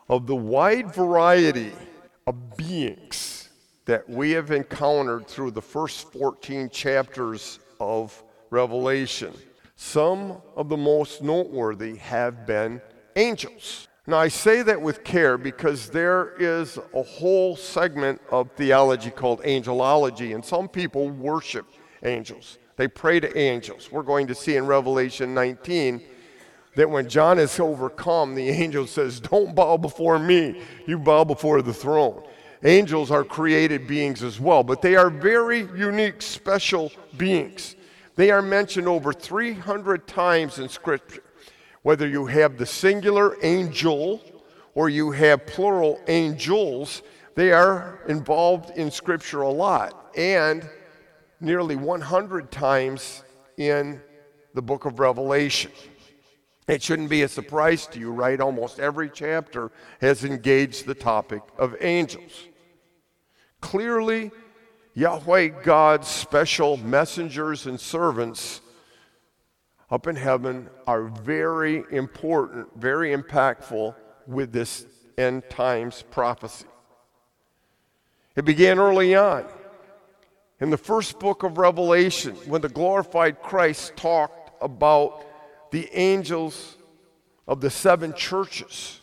of the wide variety of beings that we have encountered through the first 14 chapters of Revelation, some of the most noteworthy have been angels. Now, I say that with care because there is a whole segment of theology called angelology, and some people worship angels. They pray to angels. We're going to see in Revelation 19 that when John is overcome, the angel says, "Don't bow before me, you bow before the throne." Angels are created beings as well, but they are very unique, special beings. They are mentioned over 300 times in Scripture. Whether you have the singular angel or you have plural angels, they are involved in Scripture a lot, and nearly 100 times in the book of Revelation. It shouldn't be a surprise to you, right? Almost every chapter has engaged the topic of angels. Clearly, Yahweh God's special messengers and servants up in heaven are very important, very impactful with this end times prophecy. It began early on. In the first book of Revelation, when the glorified Christ talked about the angels of the 7 churches.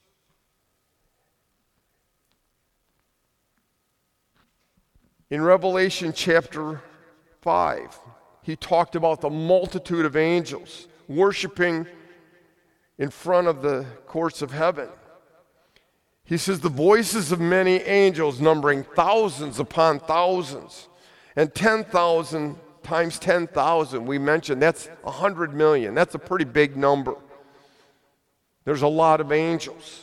In Revelation chapter 5, he talked about the multitude of angels worshiping in front of the courts of heaven. He says, the voices of many angels numbering thousands upon thousands, and 10,000 times 10,000, we mentioned, that's 100 million. That's a pretty big number. There's a lot of angels.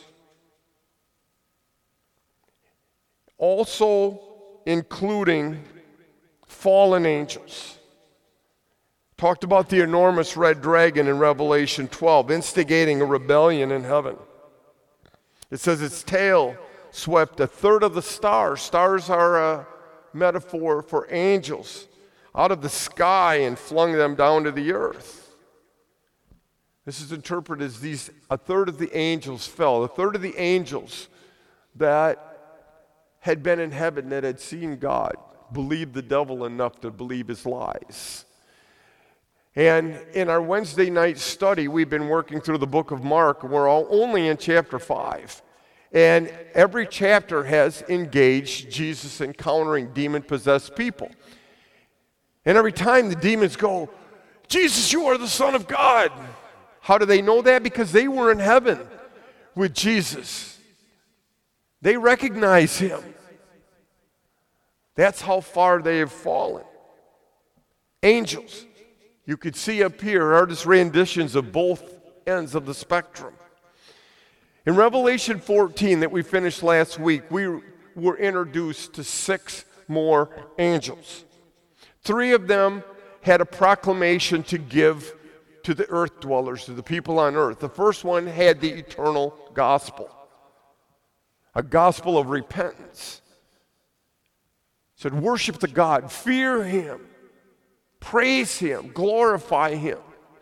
Also including fallen angels. Talked about the enormous red dragon in Revelation 12, instigating a rebellion in heaven. It says its tail swept a third of the stars. Stars are a metaphor for angels, out of the sky and flung them down to the earth. This is interpreted as a third of the angels fell. A third of the angels that had been in heaven, that had seen God, believed the devil enough to believe his lies. And in our Wednesday night study, we've been working through the book of Mark. We're only in chapter 5. And every chapter has engaged Jesus encountering demon-possessed people. And every time the demons go, "Jesus, you are the Son of God." How do they know that? Because they were in heaven with Jesus. They recognize him. That's how far they have fallen. Angels, you could see up here, are just renditions of both ends of the spectrum. In Revelation 14 that we finished last week, we were introduced to 6 more angels. 3 of them had a proclamation to give to the earth dwellers, to the people on earth. The first one had the eternal gospel, a gospel of repentance. It said, worship the God, fear him, praise him, glorify him,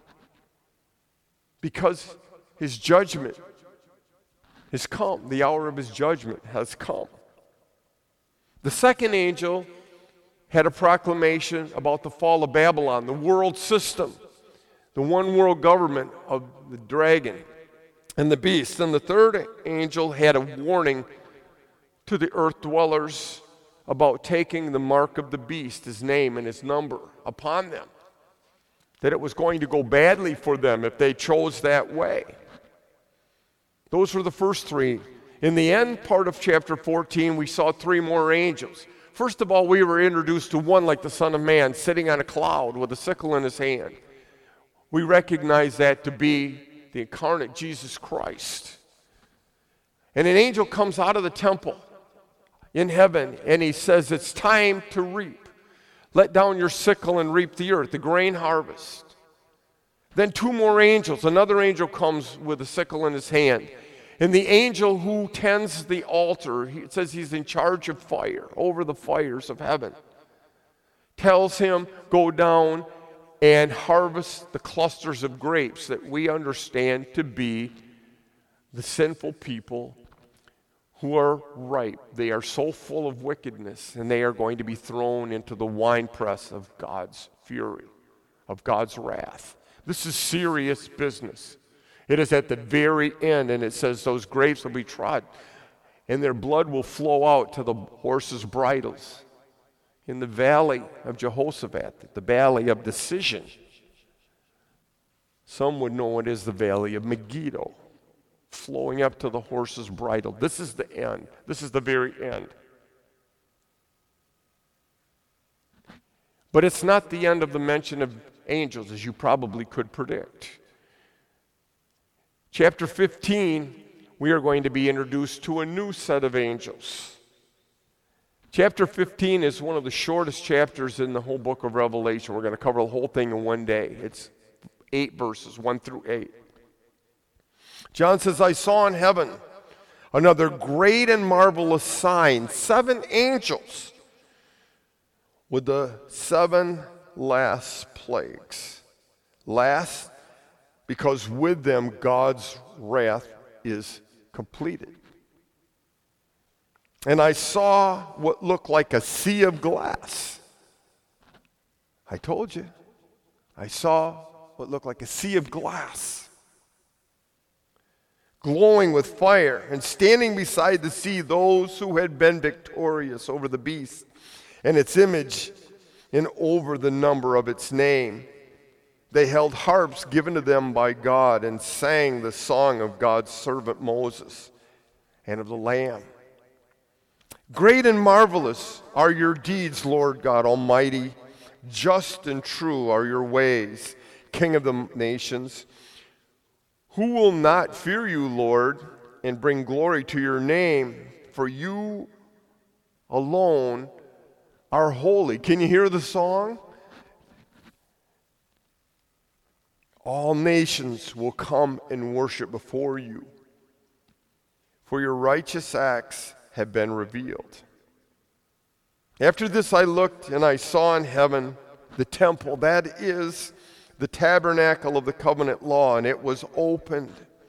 because his judgment has come. The hour of his judgment has come. The second angel had a proclamation about the fall of Babylon, the world system, the one world government of the dragon and the beast. And the third angel had a warning to the earth dwellers about taking the mark of the beast, his name and his number, upon them, that it was going to go badly for them if they chose that way. Those were the first 3. In the end part of chapter 14, we saw 3 more angels. First of all, we were introduced to one like the Son of Man, sitting on a cloud with a sickle in his hand. We recognize that to be the incarnate Jesus Christ. And an angel comes out of the temple in heaven, and he says, it's time to reap. Let down your sickle and reap the earth, the grain harvest. Then 2 more angels. Another angel comes with a sickle in his hand. And the angel who tends the altar, it says he's in charge of fire, over the fires of heaven, tells him, go down and harvest the clusters of grapes that we understand to be the sinful people who are ripe. They are so full of wickedness, and they are going to be thrown into the winepress of God's fury, of God's wrath. This is serious business. It is at the very end, and it says those grapes will be trodden, and their blood will flow out to the horses' bridles. In the valley of Jehoshaphat, the valley of decision. Some would know it as the valley of Megiddo, flowing up to the horse's bridle. This is the end. This is the very end. But it's not the end of the mention of angels, as you probably could predict. Chapter 15, we are going to be introduced to a new set of angels. Chapter 15 is one of the shortest chapters in the whole book of Revelation. We're going to cover the whole thing in one day. It's 8 verses, 1 through 8. John says, I saw in heaven another great and marvelous sign, 7 angels with the 7 last plagues. Last, because with them God's wrath is completed. And I saw what looked like a sea of glass. I told you. I saw what looked like a sea of glass, glowing with fire, and standing beside the sea those who had been victorious over the beast and its image and over the number of its name. They held harps given to them by God and sang the song of God's servant Moses and of the Lamb. Great and marvelous are your deeds, Lord God Almighty. Just and true are your ways, King of the nations. Who will not fear you, Lord, and bring glory to your name? For you alone are holy. Can you hear the song? All nations will come and worship before you, for your righteous acts have been revealed. After this I looked, and I saw in heaven the temple, that is the tabernacle of the covenant law, and it was opened.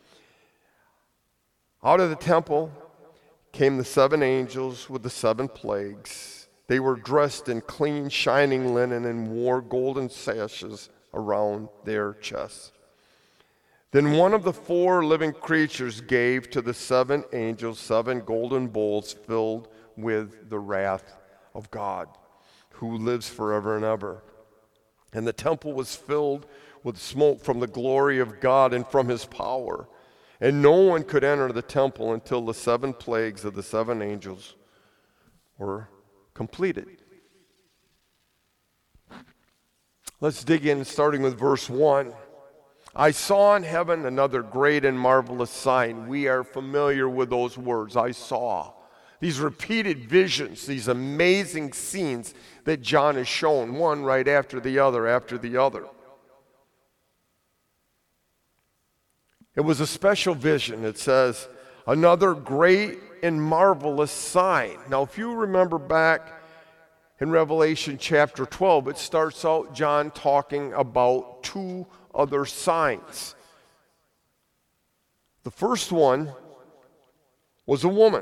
Out of the temple came the 7 angels with the 7 plagues. They were dressed in clean, shining linen and wore golden sashes around their chests. Then one of the 4 living creatures gave to the 7 angels 7 golden bowls filled with the wrath of God, who lives forever and ever. And the temple was filled with smoke from the glory of God and from his power. And no one could enter the temple until the 7 plagues of the 7 angels were completed. Let's dig in, starting with verse 1. I saw in heaven another great and marvelous sign. We are familiar with those words, I saw. These repeated visions, these amazing scenes that John has shown, one right after the other, after the other. It was a special vision. It says, another great and marvelous sign. Now, if you remember back in Revelation chapter 12, it starts out John talking about 2 other signs. The first one was a woman.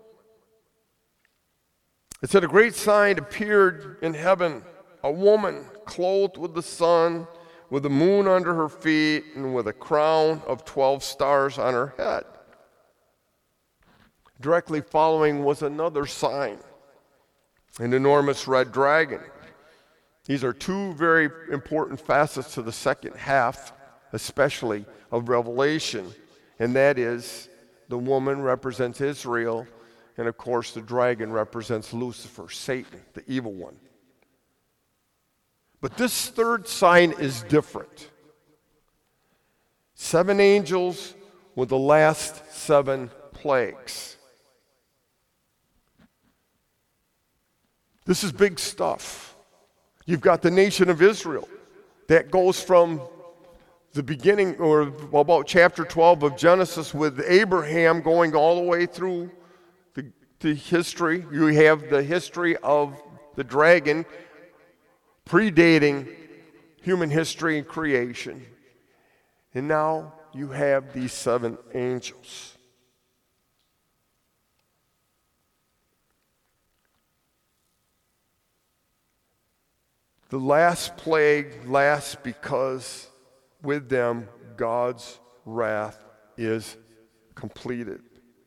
It said, a great sign appeared in heaven, a woman clothed with the sun, with the moon under her feet, and with a crown of 12 stars on her head. Directly following was another sign, an enormous red dragon. These are 2 very important facets to the second half, especially of Revelation, and that is the woman represents Israel, and of course the dragon represents Lucifer, Satan, the evil one. But this third sign is different. 7 angels with the last 7 plagues. This is big stuff. You've got the nation of Israel that goes from the beginning, or about chapter 12 of Genesis, with Abraham going all the way through the history. You have the history of the dragon predating human history and creation. And now you have these 7 angels. The last plague lasts because with them God's wrath is completed.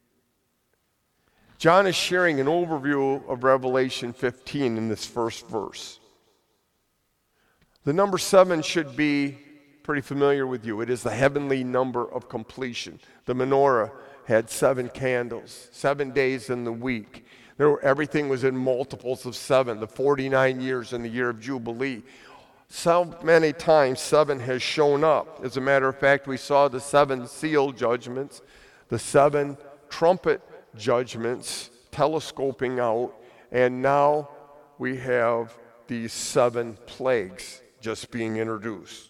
John is sharing an overview of Revelation 15 in this first verse. The number 7 should be pretty familiar with you. It is the heavenly number of completion. The menorah had 7 candles, 7 days in the week. Everything was in multiples of 7, the 49 years in the year of Jubilee. So many times 7 has shown up. As a matter of fact, we saw the 7 seal judgments, the 7 trumpet judgments telescoping out, and now we have these 7 plagues just being introduced.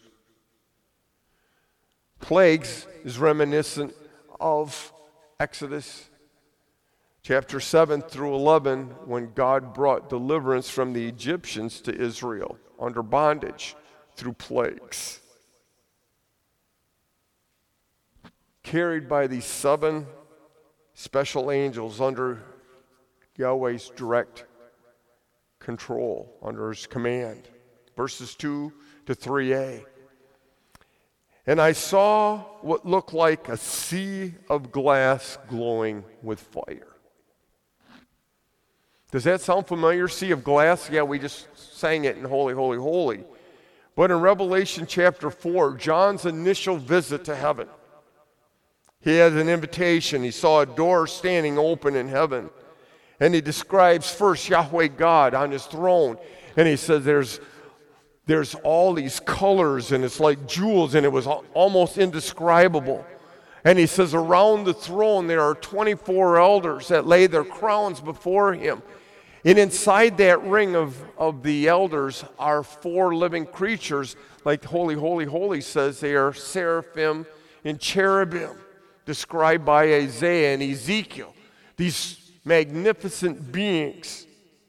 Plagues is reminiscent of Exodus chapter 7 through 11, when God brought deliverance from the Egyptians to Israel under bondage through plagues. Carried by these 7 special angels under Yahweh's direct control, under his command. Verses 2 to 3a. And I saw what looked like a sea of glass glowing with fire. Does that sound familiar? Sea of glass? Yeah, we just sang it in Holy, Holy, Holy. But in Revelation chapter 4, John's initial visit to heaven, he had an invitation. He saw a door standing open in heaven. And he describes first Yahweh God on his throne. And he says there's all these colors, and it's like jewels, and it was almost indescribable. And he says around the throne there are 24 elders that lay their crowns before him. And inside that ring of the elders are 4 living creatures, like Holy, Holy, Holy says they are seraphim and cherubim, described by Isaiah and Ezekiel. These magnificent beings.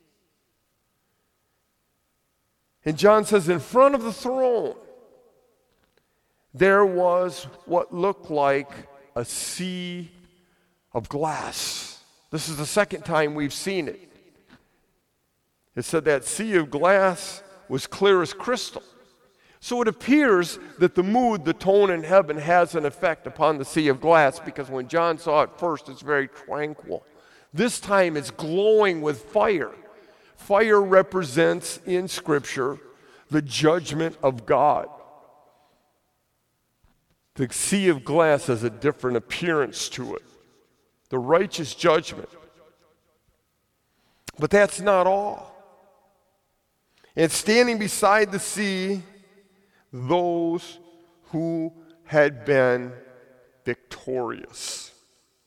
And John says in front of the throne, there was what looked like a sea of glass. This is the second time we've seen it. It said that sea of glass was clear as crystal. So it appears that the mood, the tone in heaven has an effect upon the sea of glass, because when John saw it first, it's very tranquil. This time it's glowing with fire. Fire represents in Scripture the judgment of God. The sea of glass has a different appearance to it. The righteous judgment. But that's not all. And standing beside the sea, those who had been victorious.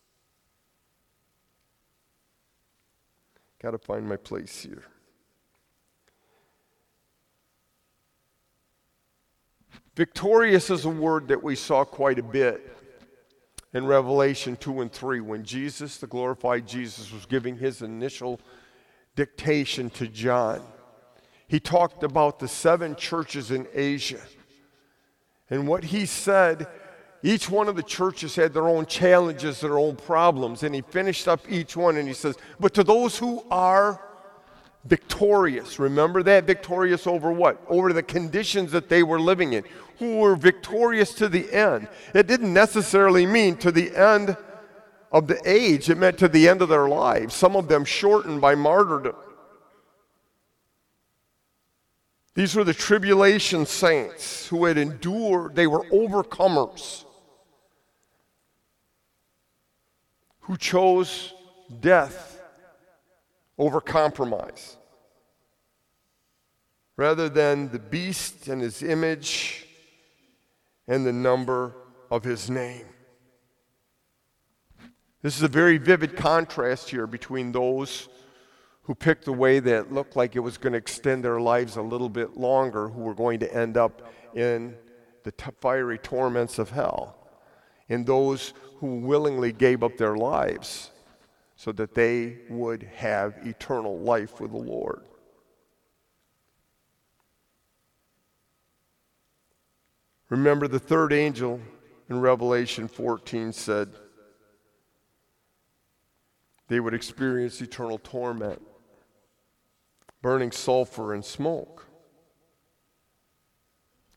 Got to find my place here. Victorious is a word that we saw quite a bit in Revelation 2 and 3 when Jesus, the glorified Jesus, was giving his initial dictation to John. He talked about the 7 churches in Asia. And what he said, each one of the churches had their own challenges, their own problems. And he finished up each one and he says, but to those who are victorious, remember that? Victorious over what? Over the conditions that they were living in. Who were victorious to the end. It didn't necessarily mean to the end of the age. It meant to the end of their lives. Some of them shortened by martyrdom. These were the tribulation saints who had endured. They were overcomers who chose death over compromise. Rather than the beast and his image and the number of his name. This is a very vivid contrast here between those who picked the way that looked like it was going to extend their lives a little bit longer, who were going to end up in the fiery torments of hell, and those who willingly gave up their lives so that they would have eternal life with the Lord. Remember, the third angel in Revelation 14 said they would experience eternal torment, burning sulfur and smoke.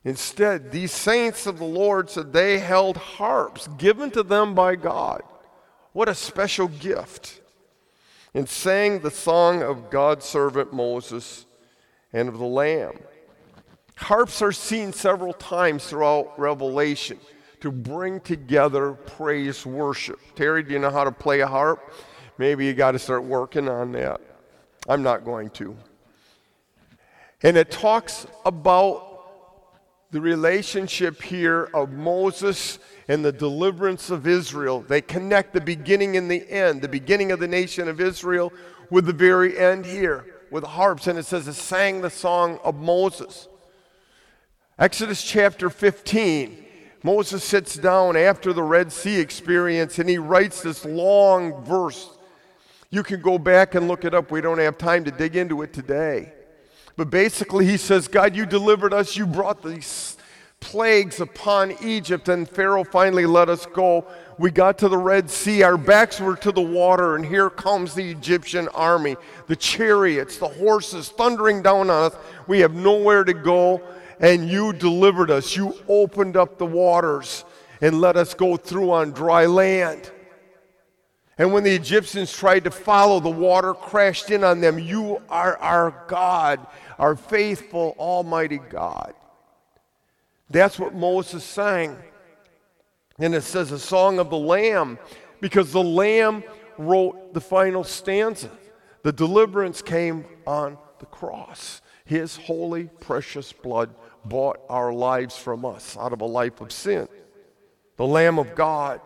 Instead, these saints of the Lord said they held harps given to them by God. What a special gift. And sang the song of God's servant Moses and of the Lamb. Harps are seen several times throughout Revelation to bring together praise worship. Terry, do you know how to play a harp? Maybe you got to start working on that. I'm not going to. And it talks about the relationship here of Moses and the deliverance of Israel. They connect the beginning and the end, the beginning of the nation of Israel with the very end here with harps. And it says it sang the song of Moses. Exodus chapter 15, Moses sits down after the Red Sea experience and he writes this long verse. You can go back and look it up. We don't have time to dig into it today. But basically he says, God, you delivered us. You brought these plagues upon Egypt, and Pharaoh finally let us go. We got to the Red Sea. Our backs were to the water, and here comes the Egyptian army, the chariots, the horses thundering down on us. We have nowhere to go, and you delivered us. You opened up the waters and let us go through on dry land. And when the Egyptians tried to follow, the water crashed in on them. You are our God, our faithful, almighty God. That's what Moses sang. And it says a song of the Lamb, because the Lamb wrote the final stanza. The deliverance came on the cross. His holy, precious blood bought our lives from us out of a life of sin. The Lamb of God.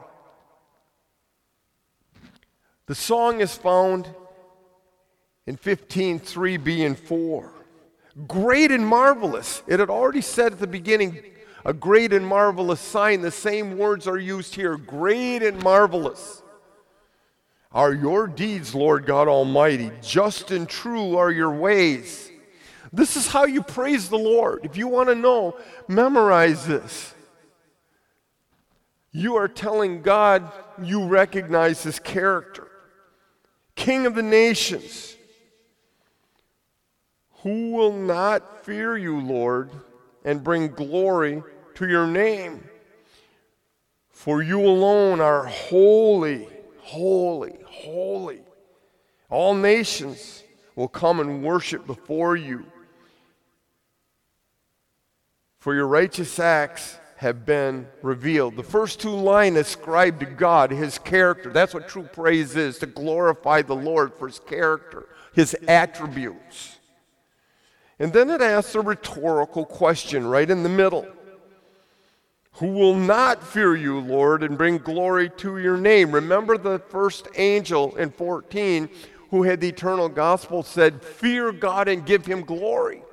The song is found in 15:3b and 4. Great and marvelous. It had already said at the beginning, a great and marvelous sign. The same words are used here. Great and marvelous are your deeds, Lord God Almighty. Just and true are your ways. This is how you praise the Lord. If you want to know, memorize this. You are telling God you recognize his character. King of the nations, who will not fear you, Lord, and bring glory to your name? For you alone are holy, holy, holy. All nations will come and worship before you. For your righteous acts have been revealed. The first two lines ascribe to God his character. That's what true praise is, to glorify the Lord for his character, his attributes. And then it asks a rhetorical question right in the middle. Who will not fear you, Lord, and bring glory to your name? Remember the first angel in 14 who had the eternal gospel said, fear God and give him glory.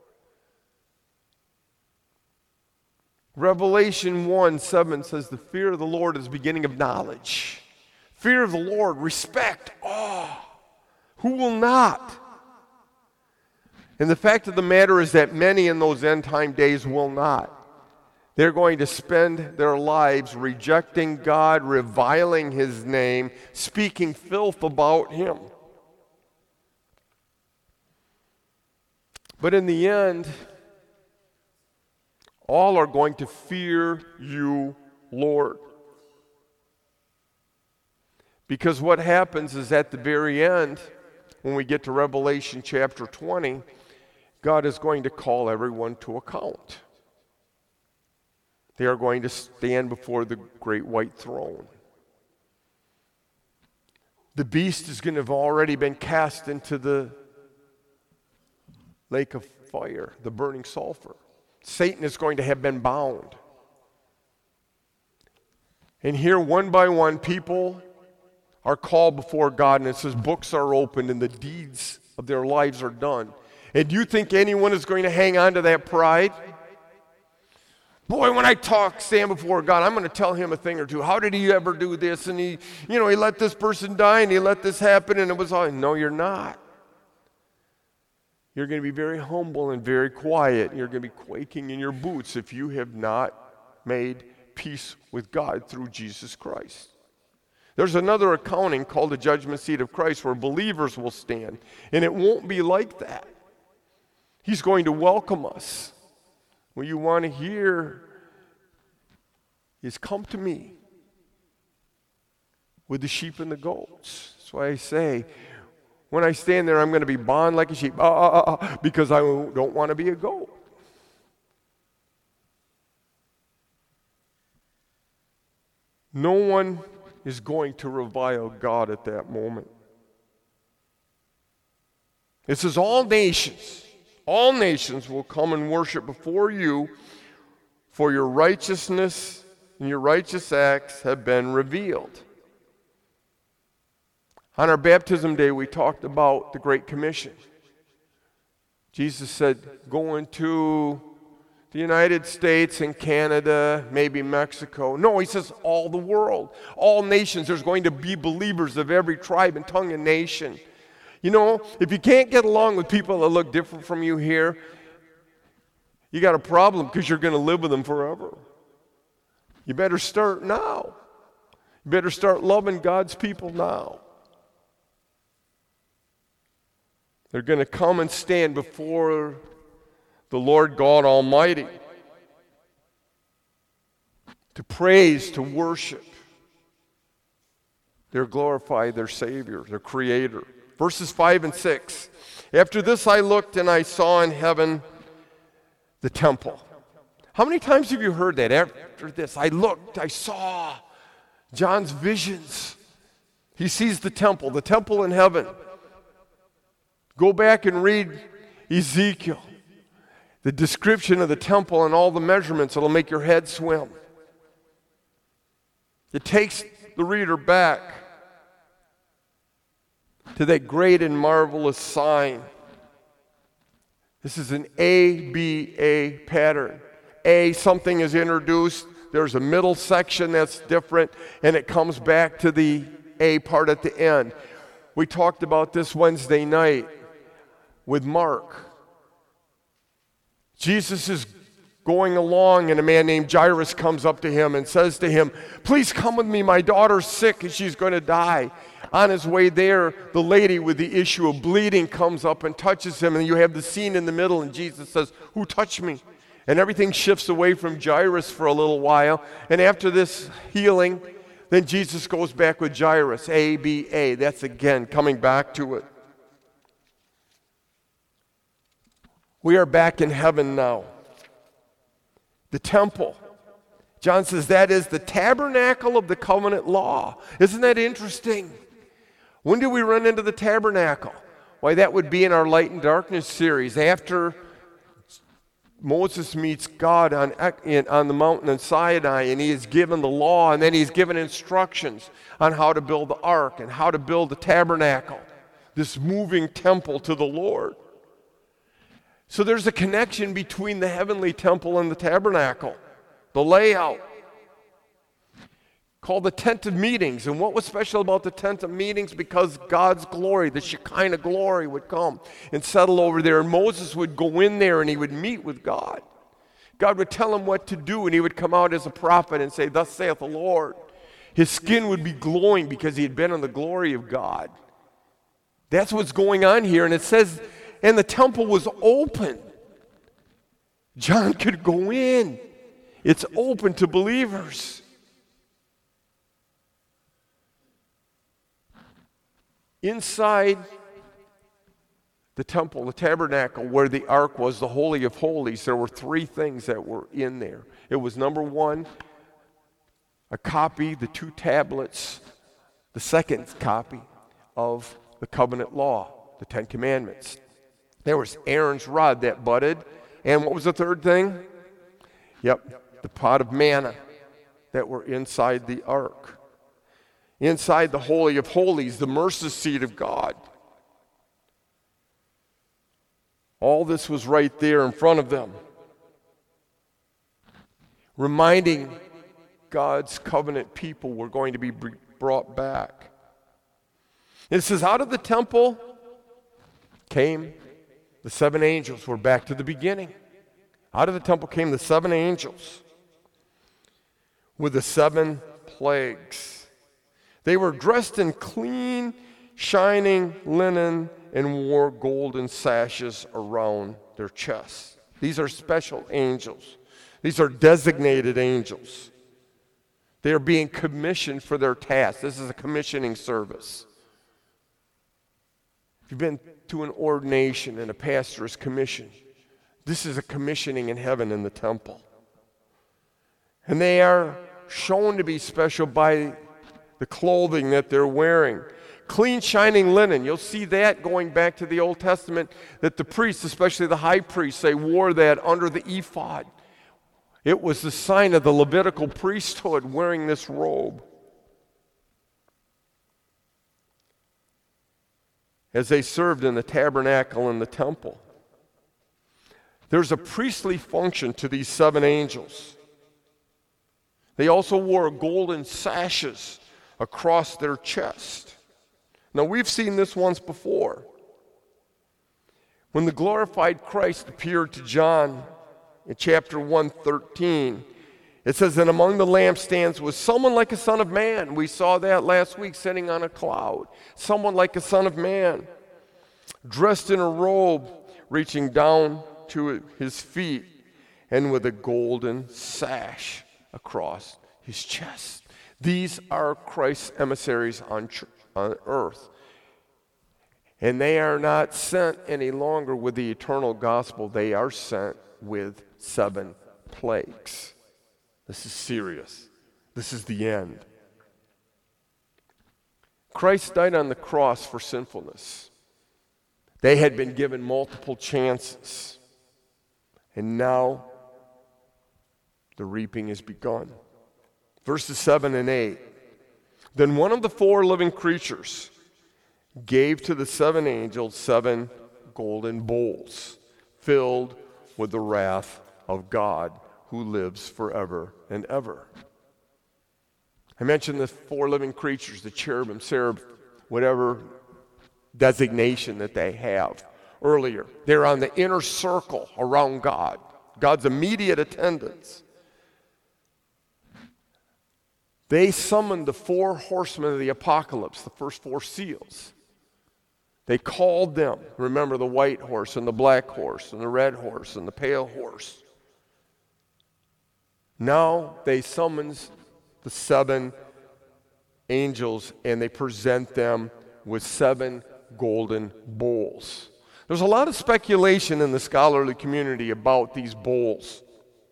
Revelation 1:7 says the fear of the Lord is the beginning of knowledge. Fear of the Lord, respect, awe. Who will not? And the fact of the matter is that many in those end time days will not. They're going to spend their lives rejecting God, reviling his name, speaking filth about him. But in the end, all are going to fear you, Lord. Because what happens is at the very end, when we get to Revelation chapter 20, God is going to call everyone to account. They are going to stand before the great white throne. The beast is going to have already been cast into the lake of fire, the burning sulfur. Satan is going to have been bound. And here, one by one, people are called before God, and it says books are opened and the deeds of their lives are done. And do you think anyone is going to hang on to that pride? Boy, when I stand before God, I'm going to tell him a thing or two. How did he ever do this? And he let this person die and he let this happen and it was all. No, you're not. You're going to be very humble and very quiet. You're going to be quaking in your boots if you have not made peace with God through Jesus Christ. There's another accounting called the judgment seat of Christ where believers will stand. And it won't be like that. He's going to welcome us. What you want to hear is, come to me with the sheep and the goats. That's why I say, when I stand there, I'm going to be bond like a sheep, because I don't want to be a goat. No one is going to revile God at that moment. It says all nations will come and worship before you, for your righteousness and your righteous acts have been revealed. On our baptism day, we talked about the Great Commission. Jesus said, go into the United States and Canada, maybe Mexico. No, he says all the world, all nations. There's going to be believers of every tribe and tongue and nation. You know, if you can't get along with people that look different from you here, you got a problem, because you're going to live with them forever. You better start now. You better start loving God's people now. They're going to come and stand before the Lord God Almighty to praise, to worship, to glorify their Savior, their Creator. Verses 5 and 6. After this I looked, and I saw in heaven the temple. How many times have you heard that? After this I looked, I saw. John's visions. He sees the temple in heaven. Go back and read Ezekiel. The description of the temple and all the measurements, it'll make your head swim. It takes the reader back to that great and marvelous sign. This is an ABA pattern. A, something is introduced, there's a middle section that's different, and it comes back to the A part at the end. We talked about this Wednesday night with Mark. Jesus is going along, and a man named Jairus comes up to him and says to him, please come with me, my daughter's sick and she's going to die. On his way there, the lady with the issue of bleeding comes up and touches him, and you have the scene in the middle, and Jesus says, who touched me? And everything shifts away from Jairus for a little while, and after this healing, then Jesus goes back with Jairus, ABA. That's again coming back to it. We are back in heaven now. The temple. John says that is the tabernacle of the covenant law. Isn't that interesting? When did we run into the tabernacle? Why, that would be in our Light and Darkness series. After Moses meets God on the mountain in Sinai, and he is given the law, and then he's given instructions on how to build the ark and how to build the tabernacle, this moving temple to the Lord. So there's a connection between the heavenly temple and the tabernacle, the layout, called the tent of meetings. And what was special about the tent of meetings? Because God's glory, the Shekinah glory, would come and settle over there. And Moses would go in there and he would meet with God. God would tell him what to do, and he would come out as a prophet and say, thus saith the Lord. His skin would be glowing because he had been in the glory of God. That's what's going on here. And it says, and the temple was open. John could go in. It's open to believers. Inside the temple, the tabernacle, where the ark was, the Holy of Holies, there were three things that were in there. It was, number one, a copy, the two tablets, the second copy of the covenant law, the Ten Commandments. There was Aaron's rod that budded. And what was the third thing? Yep, the pot of manna that were inside the ark. Inside the Holy of Holies, the mercy seat of God. All this was right there in front of them, reminding God's covenant people were going to be brought back. And it says, out of the temple came the seven angels. We're back to the beginning. Out of the temple came the seven angels with the seven plagues. They were dressed in clean, shining linen and wore golden sashes around their chests. These are special angels. These are designated angels. They are being commissioned for their task. This is a commissioning service. If you've been to an ordination and a pastor is commissioned, this is a commissioning in heaven in the temple. And they are shown to be special by the clothing that they're wearing. Clean, shining linen. You'll see that going back to the Old Testament, that the priests, especially the high priests, they wore that under the ephod. It was the sign of the Levitical priesthood wearing this robe. As they served in the tabernacle and the temple. There's a priestly function to these 7 angels. They also wore golden sashes across their chest. Now, we've seen this once before. When the glorified Christ appeared to John in chapter 1:13, it says, "And among the lampstands was someone like a son of man." We saw that last week, sitting on a cloud. Someone like a son of man, dressed in a robe reaching down to his feet, and with a golden sash across his chest. These are Christ's emissaries on earth. And they are not sent any longer with the eternal gospel. They are sent with 7 plagues. This is serious. This is the end. Christ died on the cross for sinfulness. They had been given multiple chances. And now the reaping has begun. Verses 7 and 8. Then one of the 4 living creatures gave to the 7 angels 7 golden bowls filled with the wrath of God who lives forever and ever. I mentioned the 4 living creatures, the cherubim, seraphim, whatever designation that they have earlier. They're on the inner circle around God, God's immediate attendance. They summoned the 4 horsemen of the apocalypse, the first 4 seals. They called them, remember the white horse and the black horse and the red horse and the pale horse. Now they summons the 7 angels and they present them with 7 golden bowls. There's a lot of speculation in the scholarly community about these bowls.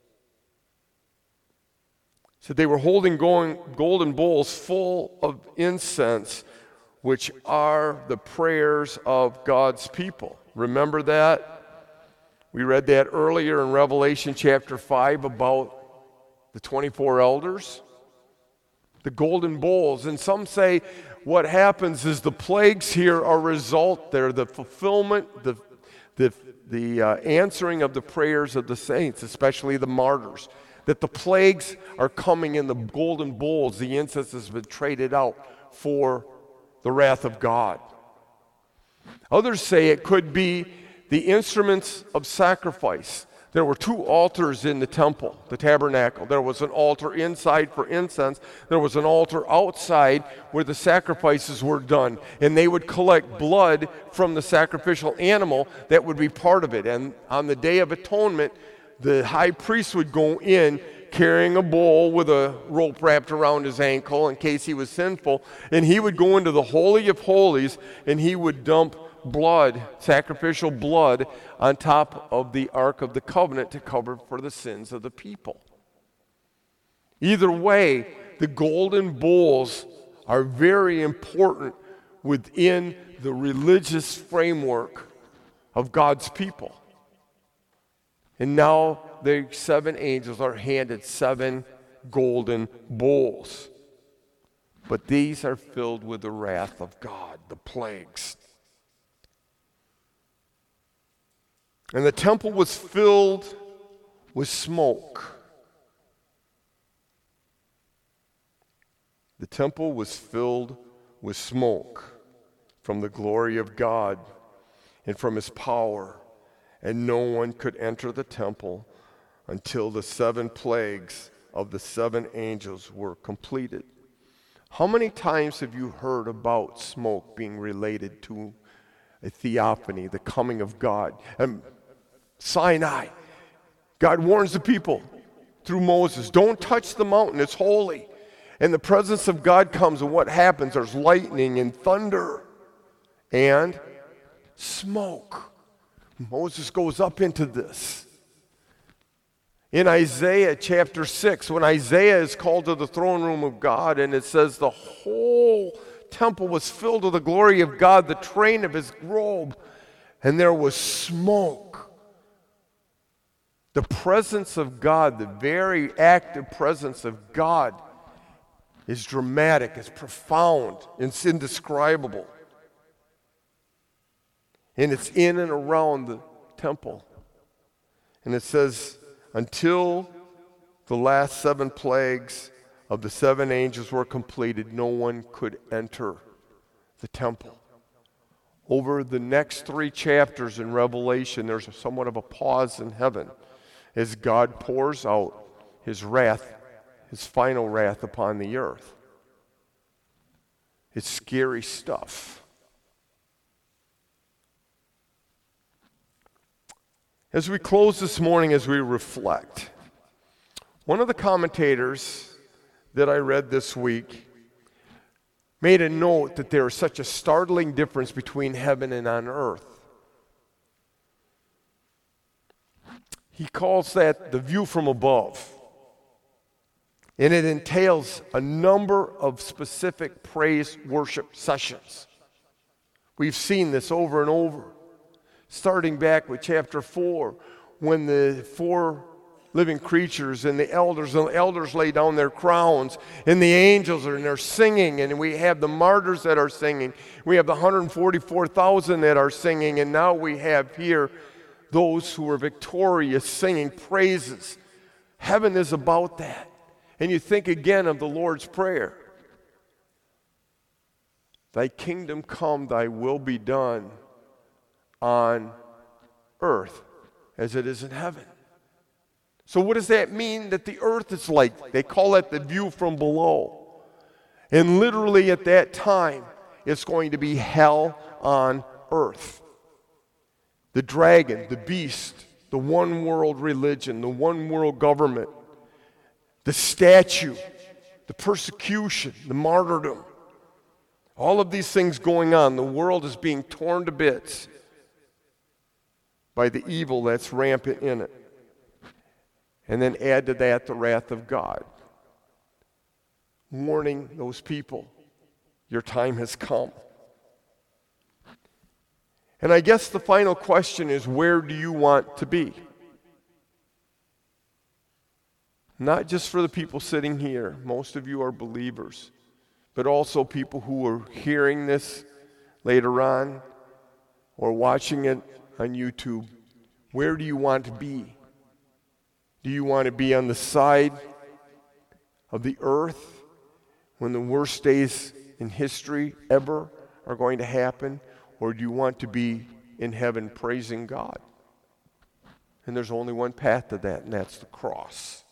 So they were holding golden bowls full of incense, which are the prayers of God's people. Remember that? We read that earlier in Revelation chapter 5 about the 24 elders. The golden bowls. And some say what happens is the plagues here are a result. They're the fulfillment, the answering of the prayers of the saints, especially the martyrs. That the plagues are coming in the golden bowls. The incense has been traded out for the wrath of God. Others say it could be the instruments of sacrifice. There were 2 altars in the temple, the tabernacle. There was an altar inside for incense. There was an altar outside where the sacrifices were done. And they would collect blood from the sacrificial animal that would be part of it. And on the Day of Atonement, the high priest would go in carrying a bowl with a rope wrapped around his ankle in case he was sinful. And he would go into the Holy of Holies and he would dump blood, sacrificial blood, on top of the Ark of the Covenant to cover for the sins of the people. Either way, the golden bowls are very important within the religious framework of God's people. And now the 7 angels are handed 7 golden bowls. But these are filled with the wrath of God, the plagues. And the temple was filled with smoke. The temple was filled with smoke from the glory of God and from his power. And no one could enter the temple until the 7 plagues of the 7 angels were completed. How many times have you heard about smoke being related to a theophany, the coming of God? And Sinai, God warns the people through Moses, don't touch the mountain, it's holy. And the presence of God comes, and what happens? There's lightning and thunder and smoke. Moses goes up into this. In Isaiah chapter 6, when Isaiah is called to the throne room of God, and it says the whole temple was filled with the glory of God, the train of his robe, and there was smoke. The presence of God, the very active presence of God, is dramatic, it's profound, it's indescribable. And it's in and around the temple. And it says, until the last 7 plagues of the 7 angels were completed, no one could enter the temple. Over the next 3 chapters in Revelation, there's somewhat of a pause in heaven as God pours out his wrath, his final wrath upon the earth. It's scary stuff. As we close this morning, as we reflect, one of the commentators that I read this week made a note that there is such a startling difference between heaven and on earth. He calls that the view from above. And it entails a number of specific praise worship sessions. We've seen this over and over. Starting back with chapter 4, when the 4 living creatures and the elders lay down their crowns, and the angels are, and they're singing, and we have the martyrs that are singing. We have the 144,000 that are singing, and now we have here those who are victorious singing praises. Heaven is about that. And you think again of the Lord's Prayer. Thy kingdom come, thy will be done on earth as it is in heaven. So what does that mean that the earth is like? They call it the view from below. And literally at that time, it's going to be hell on earth. The dragon, the beast, the one world religion, the one world government, the statue, the persecution, the martyrdom, all of these things going on. The world is being torn to bits by the evil that's rampant in it. And then add to that the wrath of God, warning those people, your time has come. And I guess the final question is, where do you want to be? Not just for the people sitting here, most of you are believers, but also people who are hearing this later on or watching it on YouTube. Where do you want to be? Do you want to be on the side of the earth when the worst days in history ever are going to happen? Or do you want to be in heaven praising God? And there's only one path to that, and that's the cross.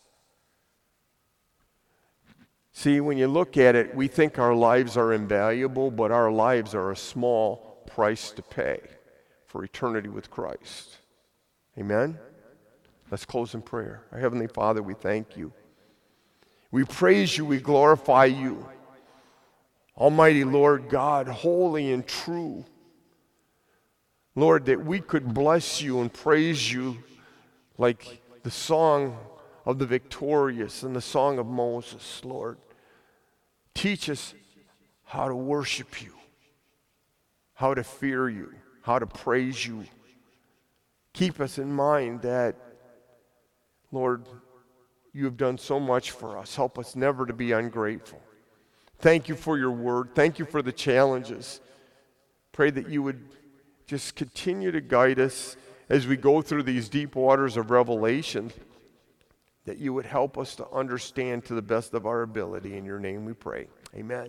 See, when you look at it, we think our lives are invaluable, but our lives are a small price to pay for eternity with Christ. Amen? Let's close in prayer. Our Heavenly Father, we thank you. We praise you, we glorify you. Almighty Lord God, holy and true. Lord, that we could bless you and praise you like the song of the victorious and the song of Moses, Lord. Teach us how to worship you, how to fear you, how to praise you. Keep us in mind that, Lord, you have done so much for us. Help us never to be ungrateful. Thank you for your word. Thank you for the challenges. Pray that you would just continue to guide us as we go through these deep waters of revelation, that you would help us to understand to the best of our ability. In your name we pray. Amen.